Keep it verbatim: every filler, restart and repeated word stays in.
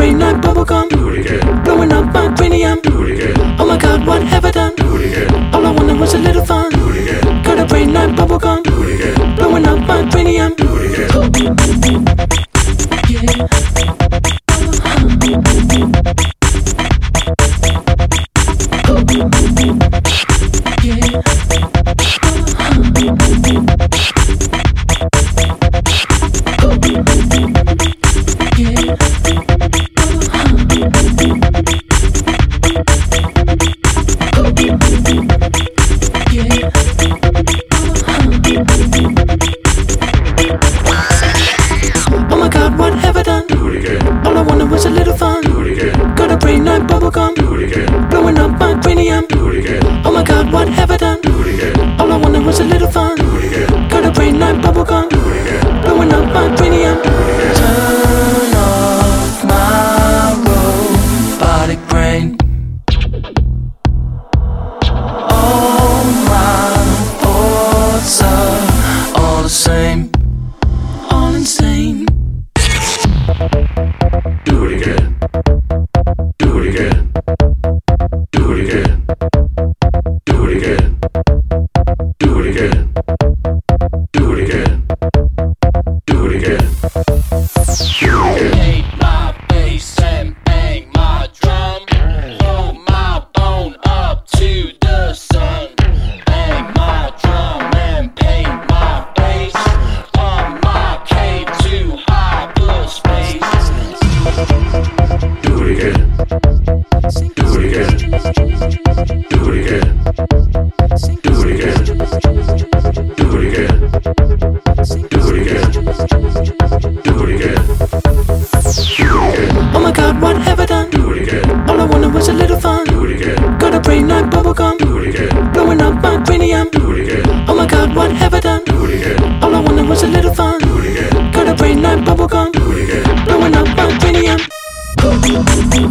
brain like bubblegum. Do it again. Blowing up my cranium. Do it again. Oh my god, what have I done? Do it again. All I wanted was a little fun. Do it again. Got a brain like bubblegum. Do it again. Blowing up my cranium. Do it again. Yeah. Oh my god, what have I done? Do it again. All I wanted was a little fun. Do it again. Got a brain like bubblegum. Do it again. Blowing up my cranium. Do it again. Oh my god, what have I done? Do it again. All I wanted was a little fun. Do it again. Got a brain like bubblegum. Do it again. Blowing up my cranium. Turn off my robotic brain. All my thoughts are all the same. All insane. Do it again. Do it again. Do it again. Do it again. Do it again. Do it again. Do it again. Hate my bass and bang my drum. Throw my bone up to the sun. Bang my drum and paint my face on my cave to hyperspace. Do it again. Do it again. Do it again. Do it again. Do it again. Do it again. Do it again. Oh my god, what have I done? Do it again. All I wanted was a little fun. Do it again. Got a brain like bubblegum. Do it again. Blowing up my cranium. Do it again. Oh my god, what have I done? Do it again. All I wanted was a little fun. Do it again. Got a brain like bubblegum. Do it again. Blowing up my cranium.